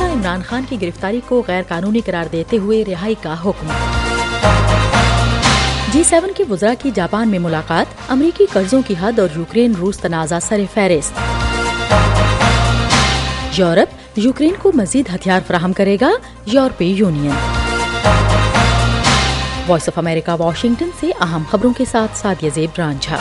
عمران خان کی گرفتاری کو غیر قانونی قرار دیتے ہوئے رہائی کا حکم۔ G7 کے وزراء کی جاپان میں ملاقات، امریکی قرضوں کی حد اور یوکرین روس تنازع سر فہرست۔ یورپ یوکرین کو مزید ہتھیار فراہم کرے گا، یورپی union. Voice of America Washington سے اہم خبروں کے ساتھ Sadia Zeb Ranjha.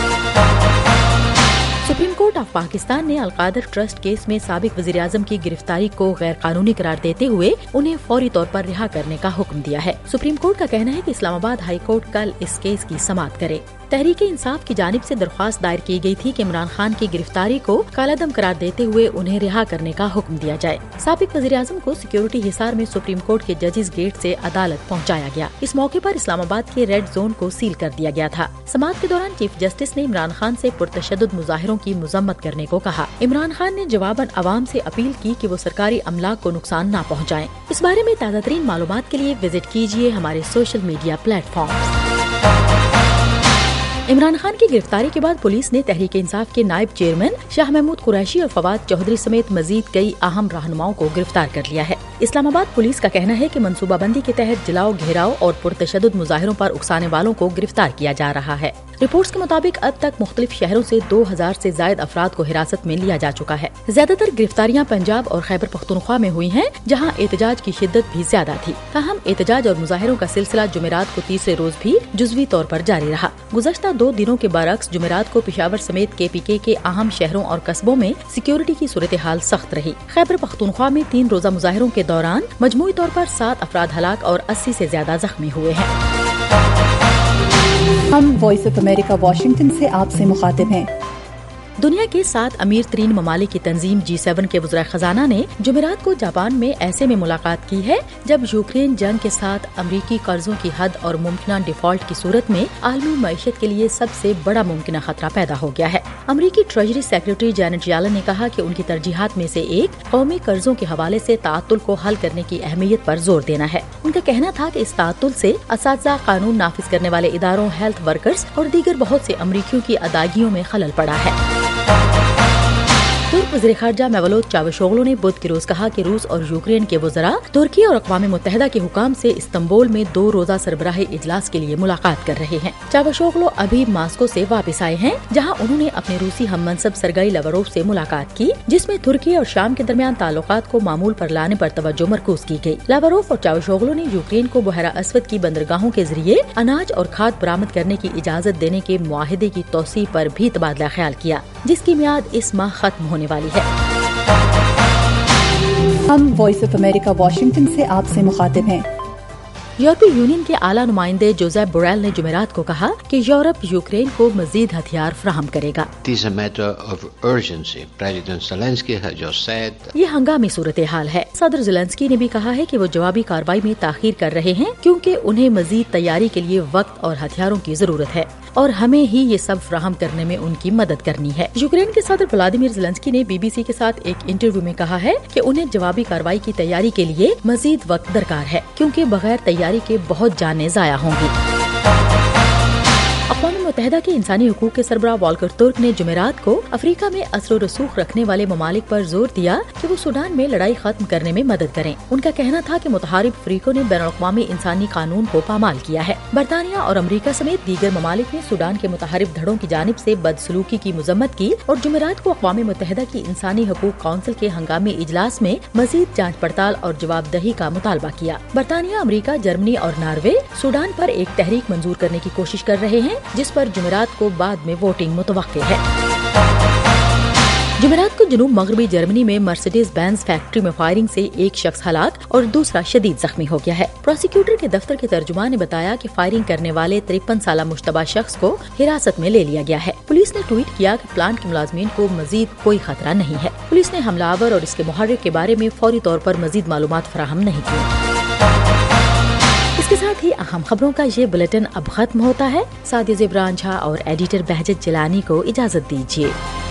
Supreme court of Pakistan نے القادر ٹرسٹ کیس میں سابق وزیر اعظم کی گرفتاری کو غیر قانونی قرار دیتے ہوئے انہیں فوری طور پر رہا کرنے کا حکم دیا ہے۔ سپریم کورٹ کا کہنا ہے کہ اسلام آباد ہائی کورٹ کل اس کیس کی سماعت کرے۔ تحریک انصاف کی جانب سے درخواست دائر کی گئی تھی کہ عمران خان کی گرفتاری کو کالعدم قرار دیتے ہوئے انہیں رہا کرنے کا حکم دیا جائے۔ سابق وزیر اعظم کو سیکیورٹی حصار میں سپریم کورٹ کے ججز گیٹ سے عدالت پہنچایا گیا۔ اس موقع پر اسلام آباد کے ریڈ زون کو سیل کر دیا گیا تھا۔ سماعت کے دوران چیف جسٹس نے عمران خان سے پرتشدد مظاہروں کی مذمت کرنے کو کہا۔ عمران خان نے جواباً عوام سے اپیل کی کہ وہ سرکاری املاک کو نقصان نہ پہنچائیں۔ اس بارے میں تازہ ترین معلومات کے لیے وزٹ کیجیے ہمارے social media platforms. Imran Khan کی گرفتاری کے بعد پولیس نے تحریک انصاف کے نائب چیئرمین شاہ محمود قریشی اور فواد چودھری سمیت مزید کئی اہم رہنماؤں کو گرفتار کر لیا ہے۔ اسلام آباد پولیس کا کہنا ہے کہ منصوبہ بندی کے تحت جلاؤ، گھیراؤ اور پرتشدد مظاہروں پر اکسانے والوں کو گرفتار کیا جا رہا ہے۔ رپورٹس کے مطابق اب تک مختلف شہروں سے 2000 سے زائد افراد کو حراست میں لیا جا چکا ہے۔ زیادہ تر گرفتاریاں پنجاب اور خیبر پختونخوا میں ہوئی ہیں، جہاں احتجاج کی شدت بھی زیادہ تھی۔ تاہم احتجاج اور مظاہروں کا سلسلہ جمعرات کو تیسرے روز بھی جزوی طور پر جاری رہا۔ گزشتہ 2 دنوں کے برعکس جمعرات کو پشاور سمیت KPK کے اہم شہروں اور قصبوں میں سیکیورٹی کی صورتحال سخت رہی۔ خیبر پختونخوا میں 3 روزہ مظاہروں کے دوران مجموعی طور پر 7 افراد ہلاک اور 80 سے زیادہ زخمی ہوئے ہیں۔ ہم وائس آف امریکہ واشنگٹن سے آپ سے مخاطب ہیں۔ دنیا کے 7 امیر ترین ممالک کی تنظیم G7 کے وزراء خزانہ نے جمعرات کو جاپان میں ایسے میں ملاقات کی ہے جب یوکرین جنگ کے ساتھ امریکی قرضوں کی حد اور ممکنہ ڈیفالٹ کی صورت میں عالمی معیشت کے لیے سب سے بڑا ممکنہ خطرہ پیدا ہو گیا ہے۔ امریکی ٹریجری سیکرٹری جینٹ یالن نے کہا کہ ان کی ترجیحات میں سے ایک قومی قرضوں کے حوالے سے تعطل کو حل کرنے کی اہمیت پر زور دینا ہے۔ ان کا کہنا تھا کہ اس تعطل سے اساتذہ، قانون نافذ کرنے والے اداروں، ہیلتھ ورکرز اور دیگر بہت سے امریکیوں کی ادائیگیوں میں خلل پڑا ہے۔ ترک وزیر خارجہ میولوت چاوشوغلو نے بدھ کے روز کہا کہ روس اور یوکرین کے وزراء ترکی اور اقوام متحدہ کے حکام سے استنبول میں 2 روزہ سربراہی اجلاس کے لیے ملاقات کر رہے ہیں۔ چاوشوغلو ابھی ماسکو سے واپس آئے ہیں، جہاں انہوں نے اپنے روسی ہم منصب سرگئی لاوروف سے ملاقات کی، جس میں ترکی اور شام کے درمیان تعلقات کو معمول پر لانے پر توجہ مرکوز کی گئی۔ لاوروف اور چاوشوغلو نے یوکرین کو بحیرہ اسود کی بندرگاہوں کے ذریعے اناج اور کھاد برآمد کرنے کی اجازت دینے کے معاہدے کی توسیع پر بھی تبادلہ خیال کیا، جس کی میعاد اس ماہ ختم ہونے والی ہے۔ ہم وائس آف امریکہ واشنگٹن سے آپ سے مخاطب ہیں۔ یورپی یونین کے اعلیٰ نمائندے جوزیپ بوریل نے جمعرات کو کہا کہ یورپ یوکرین کو مزید ہتھیار فراہم کرے گا۔ یہ ہنگامی صورتحال ہے۔ صدر زیلنسکی نے بھی کہا ہے کہ وہ جوابی کارروائی میں تاخیر کر رہے ہیں کیونکہ انہیں مزید تیاری کے لیے وقت اور ہتھیاروں کی ضرورت ہے اور ہمیں ہی یہ سب فراہم کرنے میں ان کی مدد کرنی ہے۔ یوکرین کے صدر ولادیمیر زیلنسکی نے BBC کے ساتھ ایک انٹرویو میں کہا ہے کہ انہیں جوابی کارروائی کی تیاری کے لیے مزید وقت درکار ہے کیونکہ بغیر تیاری کے بہت جانیں ضائع ہوں گی۔ اقوام متحدہ کے انسانی حقوق کے سربراہ والکر ترک نے جمعرات کو افریقہ میں اثر و رسوخ رکھنے والے ممالک پر زور دیا کہ وہ سوڈان میں لڑائی ختم کرنے میں مدد کریں۔ ان کا کہنا تھا کہ متحارب فریقوں نے بین الاقوامی انسانی قانون کو پامال کیا ہے۔ برطانیہ اور امریکہ سمیت دیگر ممالک نے سوڈان کے متحارب دھڑوں کی جانب سے بدسلوکی کی مذمت کی اور جمعرات کو اقوام متحدہ کی انسانی حقوق کونسل کے ہنگامی اجلاس میں مزید جانچ پڑتال اور جواب دہی کا مطالبہ کیا۔ برطانیہ، امریکہ، جرمنی اور ناروے سوڈان پر ایک تحریک منظور کرنے کی کوشش کر رہے ہیں جس پر جمعرات کو بعد میں ووٹنگ متوقع ہے۔ جمعرات کو جنوب مغربی جرمنی میں مرسیڈیز بینز فیکٹری میں فائرنگ سے ایک شخص ہلاک اور دوسرا شدید زخمی ہو گیا ہے۔ پروسیکیوٹر کے دفتر کے ترجمان نے بتایا کہ فائرنگ کرنے والے 53 سالہ مشتبہ شخص کو حراست میں لے لیا گیا ہے۔ پولیس نے ٹویٹ کیا کہ پلانٹ کے ملازمین کو مزید کوئی خطرہ نہیں ہے۔ پولیس نے حملہ آور اور اس کے محرک کے بارے میں فوری طور پر مزید معلومات فراہم نہیں کی۔ اس کے ساتھ ہی اہم خبروں کا یہ بلیٹن اب ختم ہوتا ہے۔ سعدیہ زیب رانجھا اور ایڈیٹر بہجت جیلانی کو اجازت دیجیے۔